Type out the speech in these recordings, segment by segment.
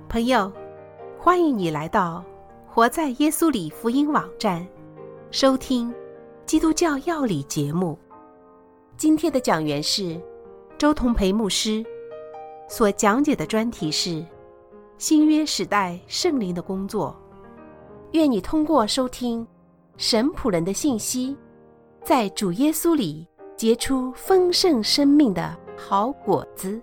朋友，欢迎你来到活在耶稣里福音网站，收听基督教要理节目。今天的讲员是周同培牧师，所讲解的专题是新约时代圣灵的工作。愿你通过收听神仆人的信息，在主耶稣里结出丰盛生命的好果子。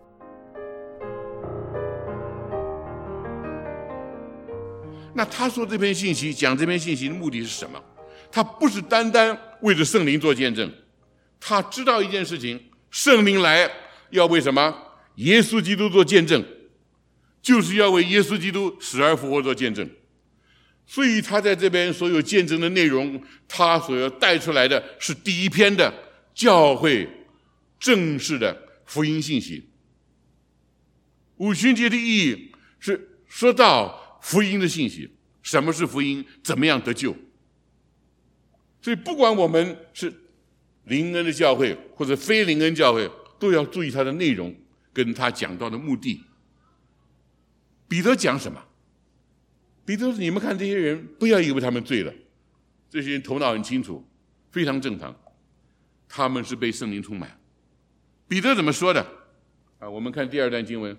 那他说这篇信息，讲这篇信息的目的是什么？他不是单单为着圣灵做见证，他知道一件事情，圣灵来要为什么？耶稣基督做见证，就是要为耶稣基督死而复活做见证。所以他在这边所有见证的内容，他所要带出来的是第一篇的教会正式的福音信息。五旬节的意义是说到福音的信息，什么是福音？怎么样得救？所以不管我们是灵恩的教会或者非灵恩教会，都要注意它的内容跟他讲到的目的。彼得讲什么？彼得说：你们看这些人，不要以为他们醉了，这些人头脑很清楚，非常正常，他们是被圣灵充满。彼得怎么说的？我们看第二段经文，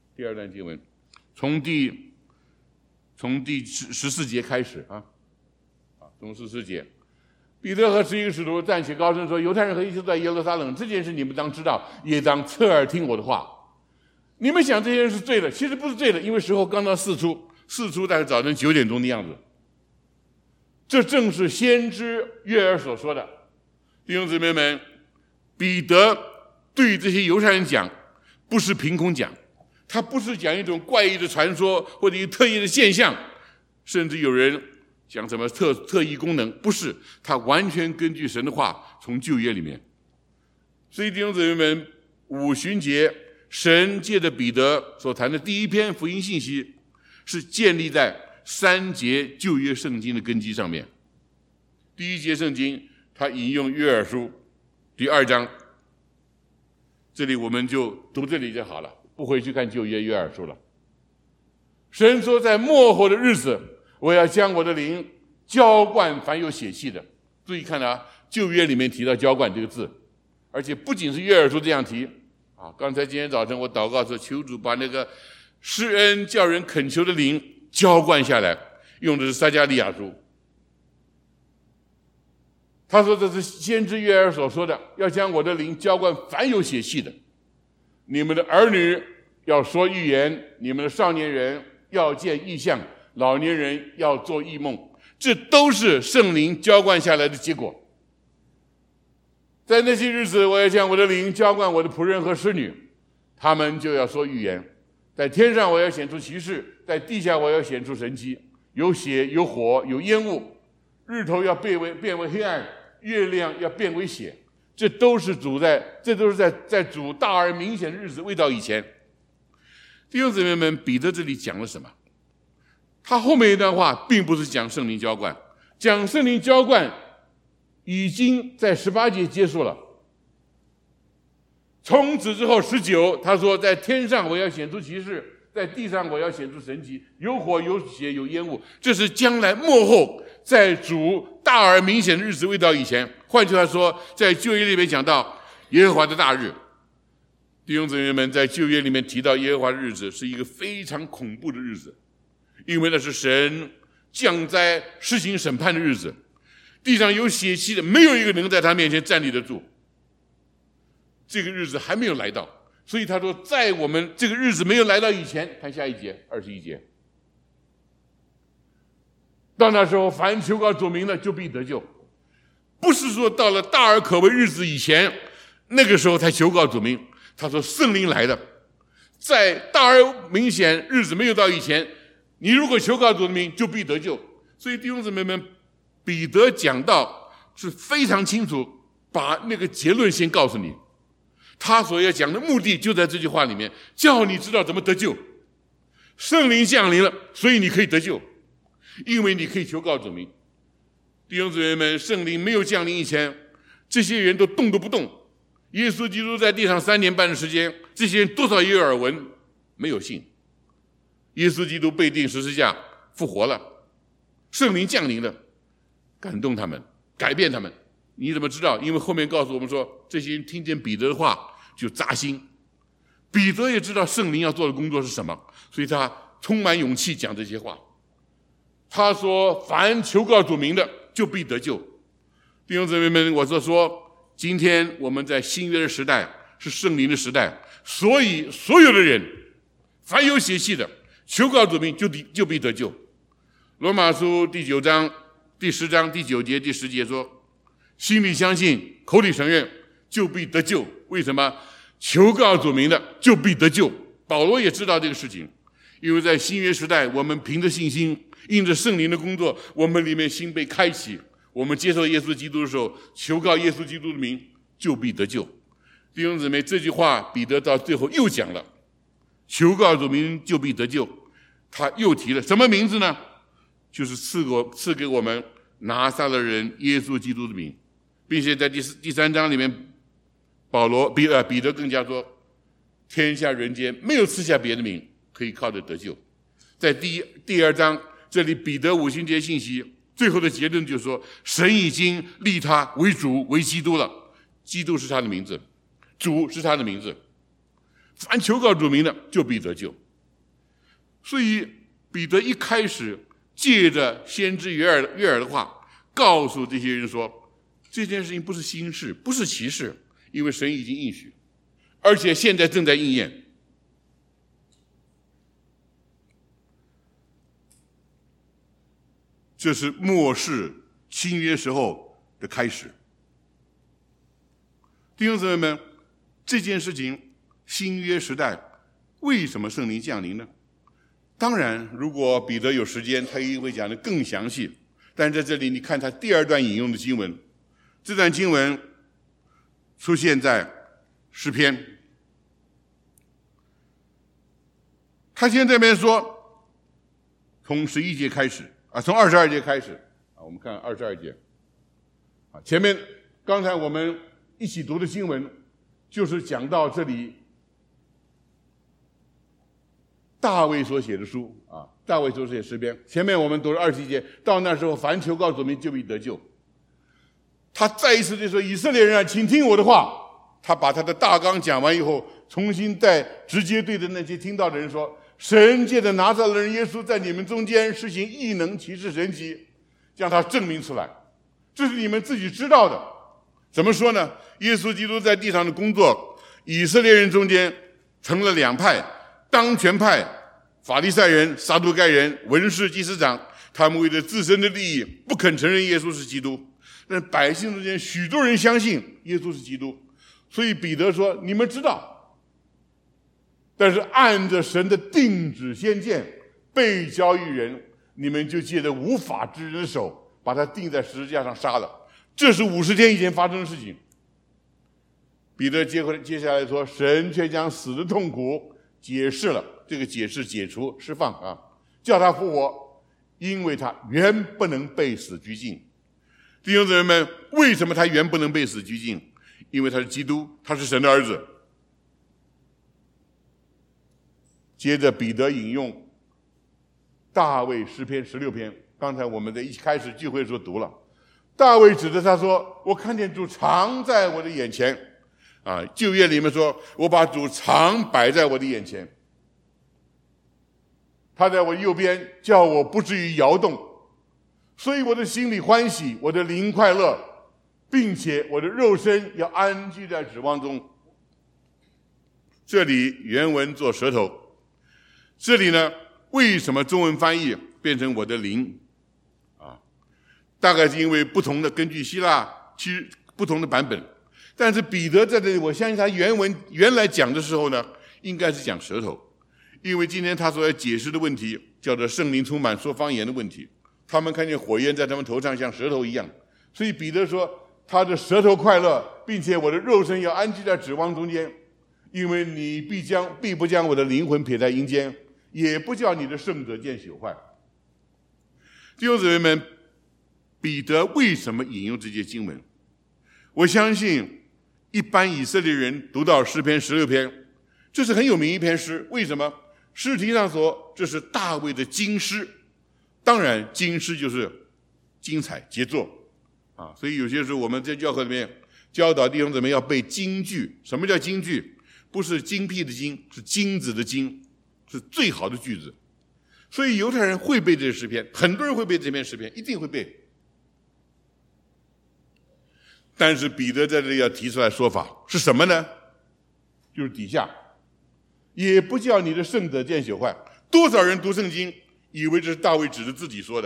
从第14节开始从14节，彼得和11个使徒站起高声说：犹太人和一切在耶路撒冷，这件事你们当知道，也当侧耳听我的话。你们想这些人是醉了，其实不是醉了，因为时候刚到4出大概早晨9点钟的样子。这正是先知约珥所说的。弟兄姊妹们，彼得对这些犹太人讲，不是凭空讲，他不是讲一种怪异的传说或者一个特异的现象，甚至有人讲什么特异功能，不是，他完全根据神的话从旧约里面。所以弟兄姊妹们，五旬节神借着彼得所谈的第一篇福音信息，是建立在3节旧约圣经的根基上面。第一节圣经他引用约珥书第2章，这里我们就读这里就好了，不回去看旧约约珥书了。神说，在末后的日子，我要将我的灵浇灌凡有血气的。注意看旧约里面提到浇灌这个字，而且不仅是约珥书这样提刚才今天早晨我祷告说，求主把那个施恩叫人恳求的灵浇灌下来，用的是撒迦利亚书。他说这是先知约珥所说的，要将我的灵浇灌凡有血气的。你们的儿女要说预言，你们的少年人要见异象，老年人要做异梦，这都是圣灵浇灌下来的结果。在那些日子，我要将我的灵浇灌我的仆人和使女，他们就要说预言。在天上我要显出奇事，在地下我要显出神迹，有血有火有烟雾，日头要变为黑暗，月亮要变为血。这都是在主大而明显的日子未到以前。弟兄姊妹们，彼得这里讲了什么？他后面一段话并不是讲圣灵浇灌，讲圣灵浇灌已经在18节结束了。从此之后19，他说在天上我要显出奇事，在地上我要显出神迹，有火有血有烟雾，这是将来末后在主大而明显的日子未到以前。换句话说，在旧约里面讲到耶和华的大日，弟兄姊妹们，在旧约里面提到耶和华的日子是一个非常恐怖的日子，因为那是神降灾施行审判的日子，地上有血气的，没有一个能在他面前站立得住。这个日子还没有来到，所以他说在我们这个日子没有来到以前，看下一节21节，到那时候凡求告主名的就必得救。不是说到了大而可畏日子以前，那个时候才求告主名，他说圣灵来的，在大而明显日子没有到以前，你如果求告主名就必得救。所以弟兄姊妹们，彼得讲道是非常清楚，把那个结论先告诉你，他所要讲的目的就在这句话里面，叫你知道怎么得救。圣灵降临了，所以你可以得救，因为你可以求告主名。弟兄姊妹们，圣灵没有降临以前，这些人都动都不动。耶稣基督在地上3年半的时间，这些人多少也有耳闻，没有信。 耶稣基督被钉十字架复活了，圣灵降临了，感动他们，改变他们。你怎么知道？因为后面告诉我们说，这些人听见彼得的话就扎心。彼得也知道圣灵要做的工作是什么，所以他充满勇气讲这些话。他说：“凡求告主名的，就必得救。”弟兄姊妹们，我说，今天我们在新约的时代，是圣灵的时代，所以所有的人，凡有血气的，求告主名就必得救。罗马书第10章第9节、第10节说：“心里相信，口里承认，就必得救。”为什么？求告主名的就必得救。保罗也知道这个事情，因为在新约时代，我们凭着信心，因着圣灵的工作，我们里面心被开启，我们接受耶稣基督的时候，求告耶稣基督的名，就必得救。弟兄姊妹，这句话彼得到最后又讲了，求告主名就必得救。他又提了什么名字呢？就是赐给我们拿撒勒人耶稣基督的名，并且在第3章里面，彼得更加说，天下人间没有赐下别的名可以靠着得救。在第2章这里，彼得五旬节信息最后的结论就是说，神已经立他为主为基督了，基督是他的名字，主是他的名字，凡求告主名的就必得救。所以彼得一开始借着先知约珥的话，告诉这些人说，这件事情不是新事，不是奇事，因为神已经应许，而且现在正在应验。这是末世新约时候的开始。弟兄姊妹们，这件事情新约时代为什么圣灵降临呢？当然，如果彼得有时间，他一定会讲得更详细。但在这里，你看他第2段引用的经文，这段经文出现在诗篇。他现在这边说，从11节开始从22节开始我们看22节前面刚才我们一起读的经文，就是讲到这里大卫所写的书大卫所写的诗篇。前面我们读了27节，到那时候凡求告主名就必得救。他再一次就说，以色列人啊，请听我的话。他把他的大纲讲完以后，重新再直接对着那些听到的人说，神借着拿撒勒人耶稣在你们中间施行异能奇事神迹，将他证明出来，这是你们自己知道的。怎么说呢？耶稣基督在地上的工作，以色列人中间成了2派，当权派法利赛人、撒都该人、文士、祭司长，他们为了自身的利益不肯承认耶稣是基督，但百姓中间许多人相信耶稣是基督。所以彼得说，你们知道，但是按着神的定旨先见被交易人，你们就借着无法之人的手把他钉在十字架上杀了。这是50天以前发生的事情。彼得接下来说，神却将死的痛苦解释了，这个解释解除释放叫他复活，因为他原不能被死拘禁。弟兄姊妹们，为什么他原不能被死拘禁？因为他是基督，他是神的儿子。接着彼得引用大卫诗篇16篇，刚才我们在一开始聚会的时候读了。大卫指着他说，我看见主常在我的眼前旧约里面说，我把主常摆在我的眼前，他在我右边，叫我不至于摇动，所以我的心里欢喜，我的灵快乐，并且我的肉身要安居在指望中。这里原文做舌头，这里呢，为什么中文翻译变成我的灵大概是因为不同的，根据希腊其实不同的版本。但是彼得在这里，我相信他原来讲的时候呢，应该是讲舌头，因为今天他所要解释的问题叫做圣灵充满说方言的问题。他们看见火焰在他们头上像舌头一样，所以彼得说他的舌头快乐，并且我的肉身要安居在指望中间，因为你必不将我的灵魂撇在阴间，也不叫你的圣者见朽坏。弟兄姊妹们，彼得为什么引用这些经文？我相信一般以色列人读到诗篇16篇，这是很有名一篇诗。为什么？ 诗题上说这是大卫的金诗，当然金诗就是精彩杰作啊。所以有些时候我们在教会里面教导弟兄姊妹要背金句。什么叫金句？不是精辟的精，是金子的金，是最好的句子。所以犹太人会背这些诗篇，很多人会背这篇诗篇，一定会背。但是彼得在这里要提出来说法是什么呢？就是底下也不叫你的圣者见朽坏。多少人读圣经以为这是大卫指着自己说的，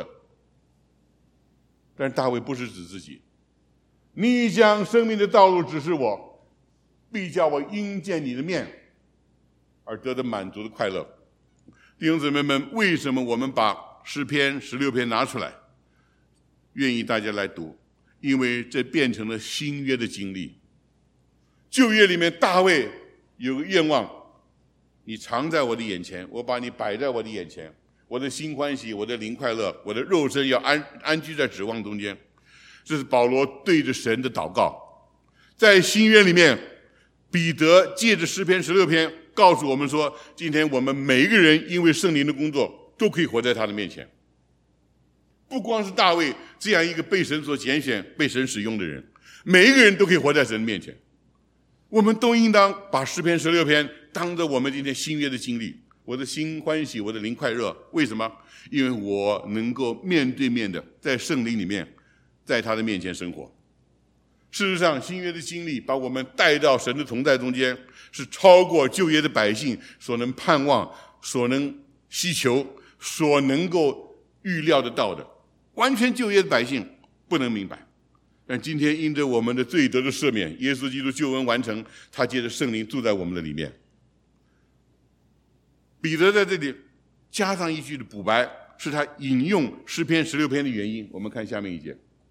但是大卫不是指自己。你将生命的道路指示我，必叫我因见你的面而得到满足的快乐。弟兄姊妹们，为什么我们把诗篇16篇拿出来，愿意大家来读？因为这变成了新约的经历。旧约里面大卫有个愿望，你常在我的眼前，我把你摆在我的眼前，我的心欢喜，我的灵快乐，我的肉身要安居在指望中间。这是保罗对着神的祷告。在新约里面，彼得借着诗篇16篇告诉我们说，今天我们每一个人因为圣灵的工作都可以活在他的面前。不光是大卫这样一个被神所拣选被神使用的人，每一个人都可以活在神的面前。我们都应当把诗篇16篇当着我们今天新约的经历。我的心欢喜，我的灵快乐。为什么？因为我能够面对面的在圣灵里面，在他的面前生活。事实上，新约的经历把我们带到神的同在中间，是超过旧约的百姓所能盼望、所能希求、所能够预料得到的。完全旧约的百姓不能明白，但今天因着我们的罪得的赦免，耶稣基督救恩完成，他借着圣灵住在我们的里面。彼得在这里加上一句的补白，是他引用诗篇16篇的原因。我们看下面一节，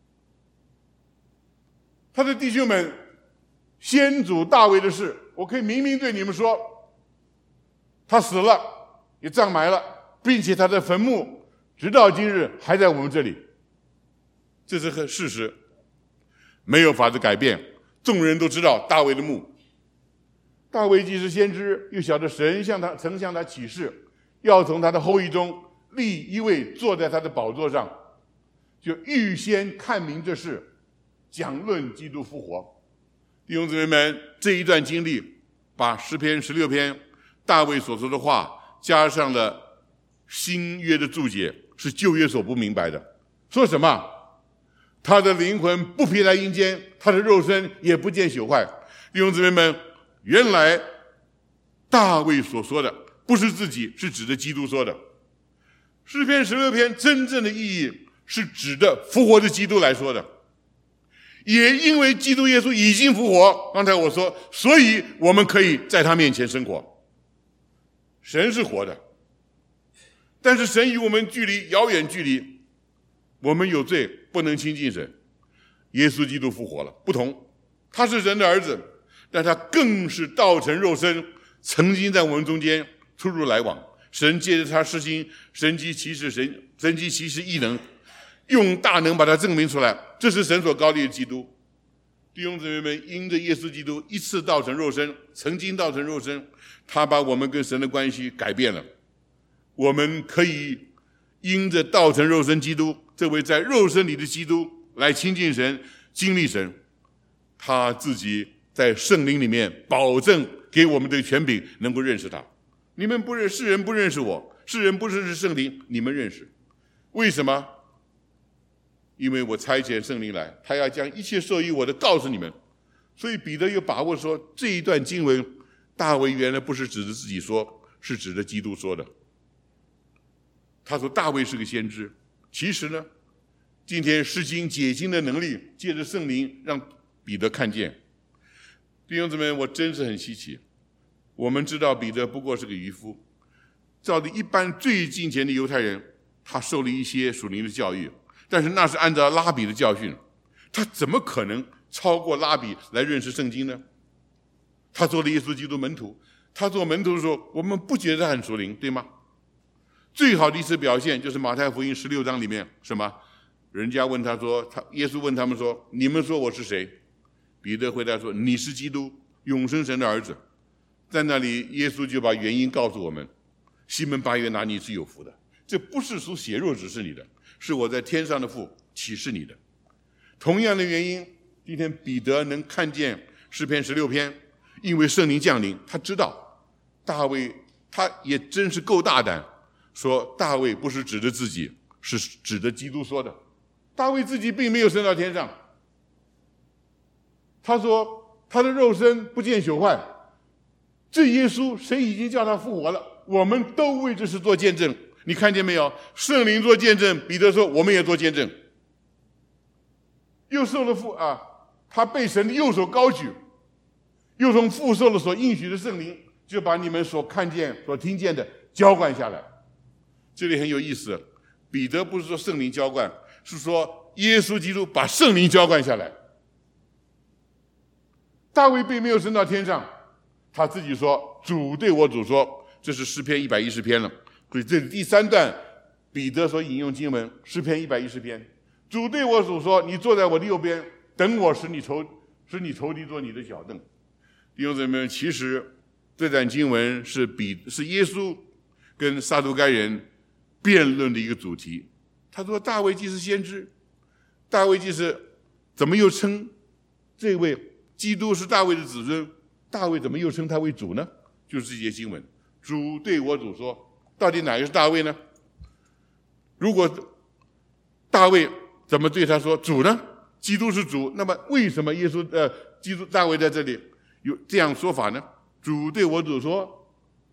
他的弟兄们，先祖大卫的事，我可以明明对你们说，他死了，也葬埋了，并且他的坟墓直到今日还在我们这里，这是个事实，没有法子改变。众人都知道大卫的墓，大卫既是先知，又晓得神曾向他启示，要从他的后裔中立一位坐在他的宝座上，就预先看明这事，讲论基督复活。弟兄姊妹们，这一段经历把诗篇16篇大卫所说的话加上了新约的注解，是旧约所不明白的。说什么？他的灵魂不披在阴间，他的肉身也不见朽坏。弟兄姊妹们，原来大卫所说的不是自己，是指着基督说的。诗篇16篇真正的意义是指着复活的基督来说的。也因为基督耶稣已经复活，刚才我说，所以我们可以在他面前生活。神是活的，但是神与我们遥远距离，我们有罪，不能亲近神。耶稣基督复活了，不同，他是神的儿子，但他更是道成肉身，曾经在我们中间出入来往。神借着他施行神迹奇事，神迹奇事异能，用大能把它证明出来，这是神所高立的基督。弟兄姊妹们，因着耶稣基督一次道成肉身，曾经道成肉身，他把我们跟神的关系改变了。我们可以因着道成肉身基督，这位在肉身里的基督来亲近神，经历神。他自己在圣灵里面保证给我们的权柄，能够认识他。你们不认，世人不认识我，世人不认识圣灵，你们认识。为什么？因为我差遣圣灵来，他要将一切受于我的告诉你们。所以彼得有把握说，这一段经文大卫原来不是指着自己说，是指着基督说的。他说大卫是个先知，其实呢，今天释经解经的能力借着圣灵让彼得看见。弟兄姊妹，我真是很稀奇。我们知道彼得不过是个渔夫，照着一般最近前的犹太人，他受了一些属灵的教育，但是那是按照拉比的教训，他怎么可能超过拉比来认识圣经呢？他做了耶稣基督门徒，他做门徒的时候，我们不觉得他很属灵，对吗？最好的一次表现就是马太福音16章里面，什么？人家问他说，耶稣问他们说，你们说我是谁？彼得回答说，你是基督，永生神的儿子。在那里，耶稣就把原因告诉我们。 西门巴约拿，你是有福的，这不是属血肉指示你的，是我在天上的父启示你的。同样的原因，今天彼得能看见诗篇16篇，因为圣灵降临，他知道大卫，他也真是够大胆，说大卫不是指着自己，是指着基督说的。大卫自己并没有升到天上，他说他的肉身不见朽坏，这耶稣神已经叫他复活了，我们都为这事做见证。你看见没有？圣灵做见证，彼得说我们也做见证。又受了他被神的右手高举，又从父受了所应许的圣灵，就把你们所看见所听见的浇灌下来。这里很有意思，彼得不是说圣灵浇灌，是说耶稣基督把圣灵浇灌下来。大卫并没有升到天上，他自己说主对我主说，这是诗篇110篇了。所以这第3段彼得所引用经文，诗篇110篇，主对我主说，你坐在我的右边，等我使你仇敌做你的脚凳。弟兄姊妹们，其实这段经文是耶稣跟撒都该人辩论的一个主题。他说大卫既是先知，大卫既是，怎么又称这位基督是大卫的子孙，大卫怎么又称他为主呢？就是这些经文，主对我主说，到底哪个是大卫呢？如果大卫怎么对他说主呢？基督是主，那么为什么基督大卫在这里有这样说法呢？主对我主说，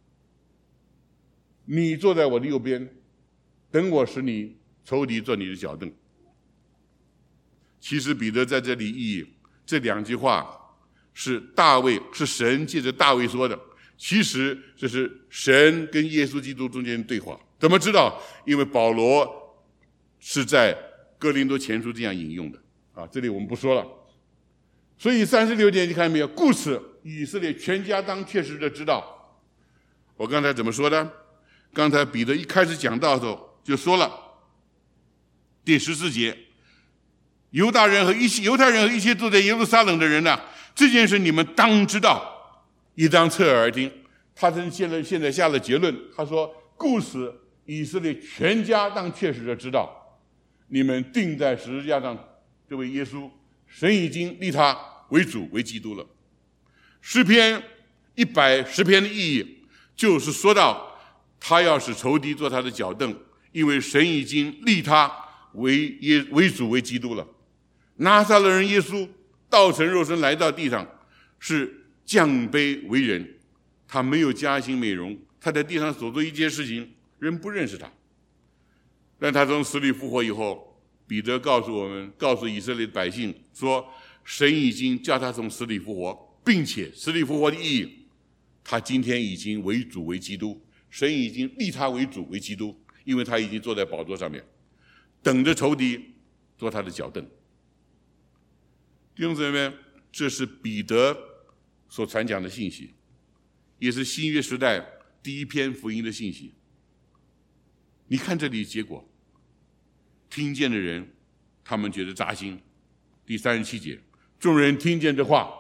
你坐在我的右边，等我使你仇敌做你的脚凳。其实彼得在这里意义，这2句话是神借着大卫说的，其实这是神跟耶稣基督中间的对话。怎么知道？因为保罗是在哥林多前书这样引用的这里我们不说了。所以36节你看没有？故此以色列全家当确实的知道。我刚才怎么说的？刚才彼得一开始讲道的时候就说了，第14节，犹太人和一切住在耶路撒冷的人这件事你们当知道，也当侧耳而听。他现在下了结论，他说故此以色列全家当确实的知道，你们钉在十字架上这位耶稣，神已经立他为主为基督了。诗篇110篇的意义就是说到他要使仇敌做他的脚凳，因为神已经立他为主为基督了。拿撒勒人耶稣道成肉身来到地上，是降卑为人，他没有加薪美容，他在地上所做一件事情人不认识他，但他从死里复活以后，彼得告诉以色列百姓说，神已经叫他从死里复活，并且死里复活的意义，他今天已经为主为基督，神已经立他为主为基督，因为他已经坐在宝座上面，等着仇敌做他的脚凳。弟兄姊妹们，这是彼得所传讲的信息，也是新约时代第一篇福音的信息。你看这里结果，听见的人他们觉得扎心。第37节，众人听见这话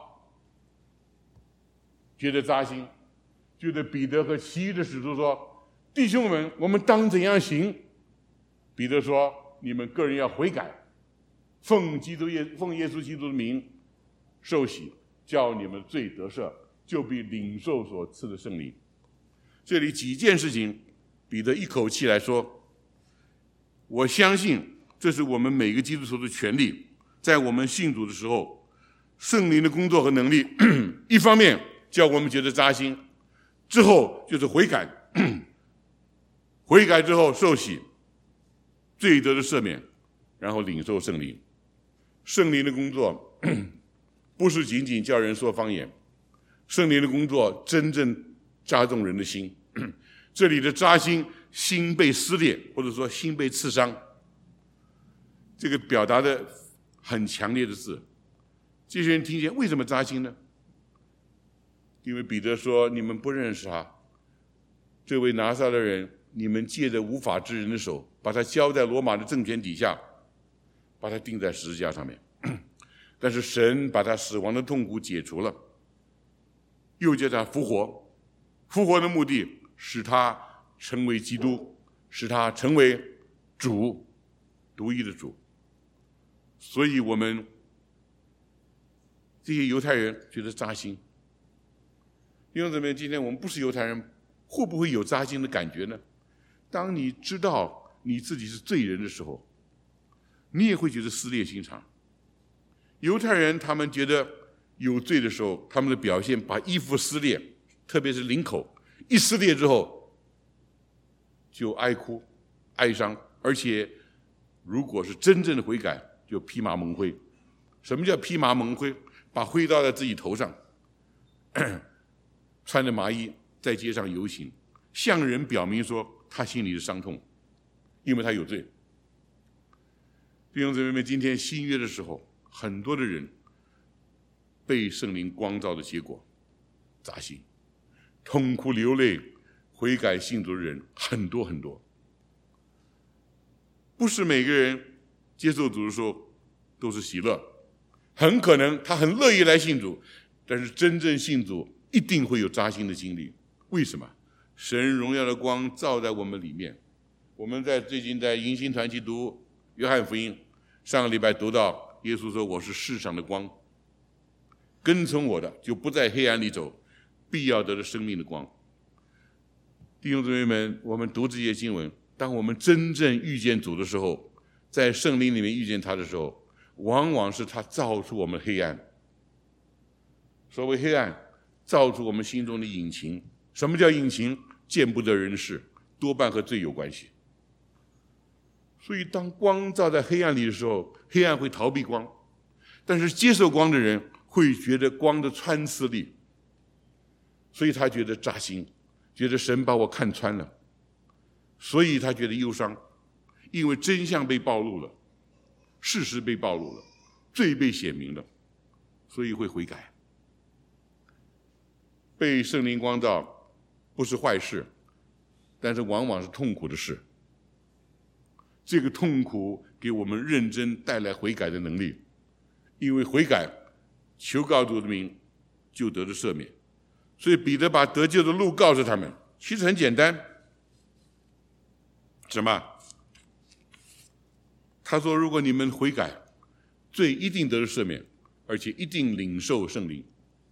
觉得扎心，觉得彼得和其余的使徒说，弟兄们，我们当怎样行？彼得说，你们个人要悔改，奉耶稣基督的名受洗，叫你们罪得赦，就必领受所赐的圣灵。这里几件事情彼得一口气来说，我相信这是我们每个基督徒的权利。在我们信主的时候，圣灵的工作和能力一方面叫我们觉得扎心，之后就是悔改，悔改之后受洗，罪得的赦免，然后领受圣灵。圣灵的工作不是仅仅叫人说方言，圣灵的工作真正扎中人的心。这里的扎心，心被撕裂，或者说心被刺伤，这个表达的很强烈的字。这些人听见为什么扎心呢？因为彼得说，你们不认识他，这位拿撒勒人，你们借着无法之人的手把他交在罗马的政权底下，把他钉在十字架上面，但是神把他死亡的痛苦解除了，又叫他复活。复活的目的使他成为基督，使他成为主，独一的主。所以我们这些犹太人觉得扎心。弟兄姊妹，今天我们不是犹太人，会不会有扎心的感觉呢？当你知道你自己是罪人的时候，你也会觉得撕裂心肠。犹太人他们觉得有罪的时候，他们的表现把衣服撕裂，特别是领口一撕裂之后就哀哭哀伤，而且如果是真正的悔改，就披麻蒙灰。什么叫披麻蒙灰？把灰倒在自己头上，穿着麻衣在街上游行，向人表明说他心里的伤痛，因为他有罪。弟兄姊妹们，今天新约的时候，很多的人被圣灵光照的结果扎心，痛哭流泪悔改信主的人很多很多。不是每个人接受主的时候都是喜乐，很可能他很乐意来信主，但是真正信主一定会有扎心的经历。为什么？神荣耀的光照在我们里面。我们最近在迎新团契读约翰福音，上个礼拜读到耶稣说，我是世上的光，跟从我的就不在黑暗里走，必要得了生命的光。弟兄姊妹们，我们读这些经文，当我们真正遇见主的时候，在圣灵里面遇见他的时候，往往是他照出我们黑暗。所谓黑暗，照出我们心中的隐情。什么叫隐情？见不得人事，多半和罪有关系。所以当光照在黑暗里的时候，黑暗会逃避光，但是接受光的人会觉得光的穿刺力，所以他觉得扎心，觉得神把我看穿了，所以他觉得忧伤，因为真相被暴露了，事实被暴露了，罪被显明了，所以会悔改。被圣灵光照不是坏事，但是往往是痛苦的事。这个痛苦给我们认真带来悔改的能力，因为悔改求告主的名就得了赦免。所以彼得把得救的路告诉他们，其实很简单。什么？他说如果你们悔改，罪一定得了赦免，而且一定领受圣灵。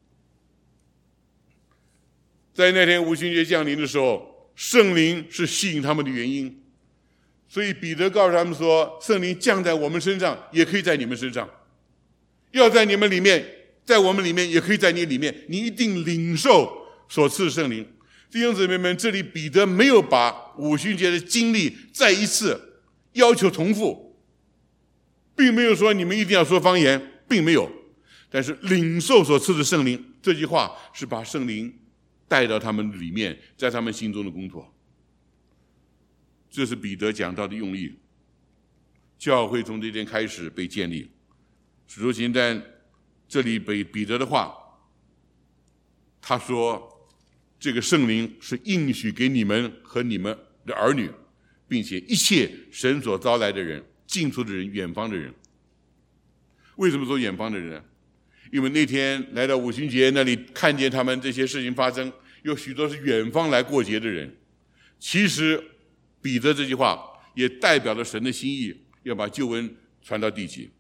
在那天五旬节降临的时候，圣灵是吸引他们的原因。所以彼得告诉他们说，圣灵降在我们身上，也可以在你们身上，要在你们里面，在我们里面，也可以在你里面，你一定领受所赐的圣灵。弟兄姊妹们，这里彼得没有把五旬节的经历再一次要求重复，并没有说你们一定要说方言，并没有。但是领受所赐的圣灵这句话是把圣灵带到他们里面，在他们心中的工作。这是彼得讲到的用意。教会从这天开始被建立。使徒行传这里彼得的话，他说这个圣灵是应许给你们和你们的儿女，并且一切神所招来的人，近处的人，远方的人。为什么说远方的人呢？因为那天来到五旬节那里看见他们这些事情发生，有许多是远方来过节的人。其实彼得这句话也代表了神的心意，要把救恩传到地极。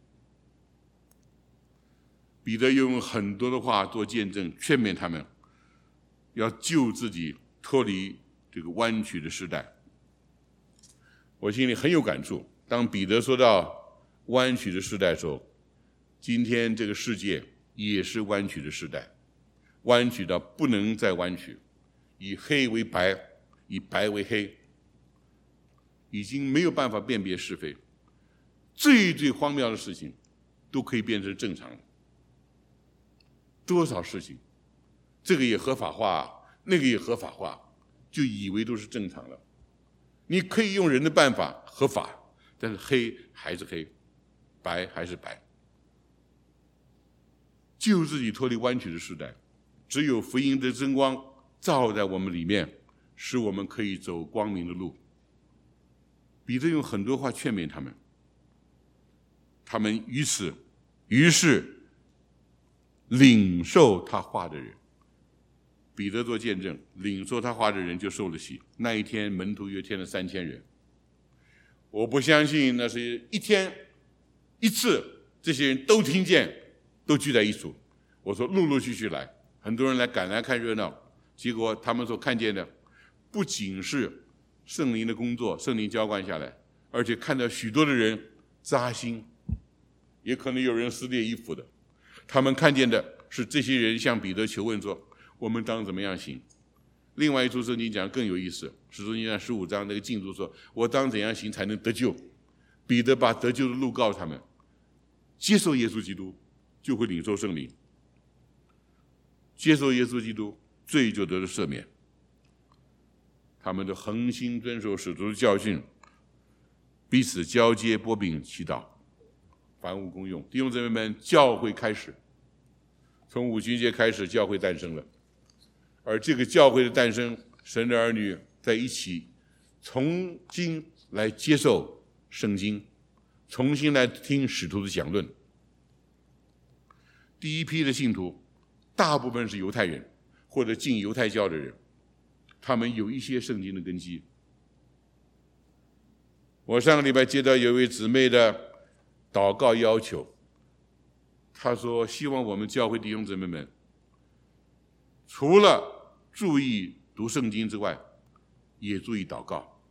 彼得又用很多的话做见证，劝勉他们要救自己脱离这个弯曲的时代。我心里很有感触，当彼得说到弯曲的时代的时候，今天这个世界也是弯曲的时代，弯曲到不能再弯曲，以黑为白，以白为黑，已经没有办法辨别是非，最荒谬的事情都可以变成正常的。多少事情，这个也合法化，那个也合法化，就以为都是正常了。你可以用人的办法合法，但是黑还是黑，白还是白。救自己脱离弯曲的时代，只有福音的真光照在我们里面，使我们可以走光明的路。彼得用很多话劝勉他们，他们于是领受他话的人彼得做见证，领受他话的人就受了洗。那一天门徒约添了3000人。我不相信那是一天一次这些人都听见，都聚在一处。我说陆陆续续来，很多人赶来看热闹，结果他们所看见的不仅是圣灵的工作，圣灵浇灌下来，而且看到许多的人扎心，也可能有人撕裂衣服的。他们看见的是这些人向彼得求问说，我们当怎么样行？另外一处圣经讲更有意思，使徒行传15章那个禁足说，我当怎样行才能得救？彼得把得救的路告诉他们，接受耶稣基督就会领受圣灵，接受耶稣基督罪就得了赦免。他们的恒心遵守使徒的教训，彼此交接擘饼祈祷，凡物公用。弟兄姊妹们，教会开始，从五旬节开始，教会诞生了。而这个教会的诞生，神的儿女在一起重新来接受圣经，重新来听使徒的讲论。第一批的信徒大部分是犹太人或者进犹太教的人，他们有一些圣经的根基。我上个礼拜接到有一位姊妹的祷告要求，她说希望我们教会弟兄姊妹们除了注意读圣经之外，也注意祷告。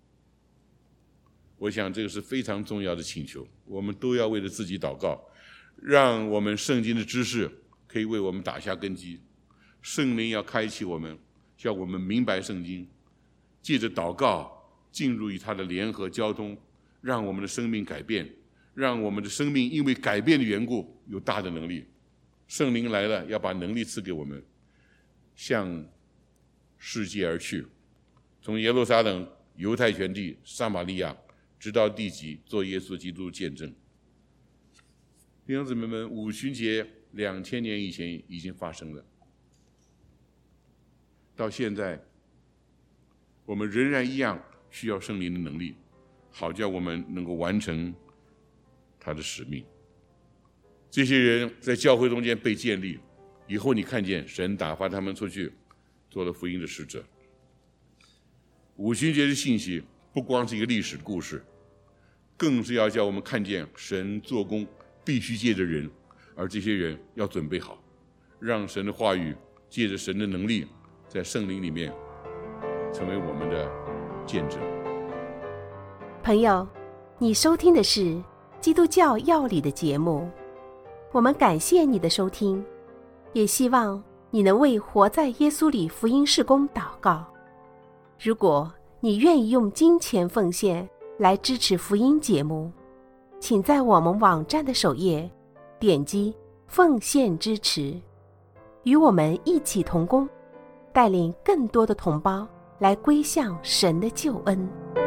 我想这个是非常重要的请求，我们都要为了自己祷告，让我们圣经的知识可以为我们打下根基。圣灵要开启我们，叫我们明白圣经，借着祷告进入与他的联合交通，让我们的生命改变，让我们的生命因为改变的缘故有大的能力。圣灵来了，要把能力赐给我们，向世界而去，从耶路撒冷、犹太全地、撒玛利亚，直到地极，做耶稣基督见证。弟兄姊妹们，五旬节2000年以前已经发生了，到现在我们仍然一样需要圣灵的能力，好叫我们能够完成他的使命。这些人在教会中间被建立以后，你看见神打发他们出去做了福音的使者。五旬节的信息不光是一个历史的故事，更是要叫我们看见神做工必须借着人，而这些人要准备好，让神的话语借着神的能力在圣灵里面成为我们的见证。 朋友，你收听的是基督教要理的节目，我们感谢你的收听，也希望你能为活在耶稣里福音事工祷告。如果你愿意用金钱奉献来支持福音节目，请在我们网站的首页点击奉献支持，与我们一起同工，带领更多的同胞来归向神的救恩。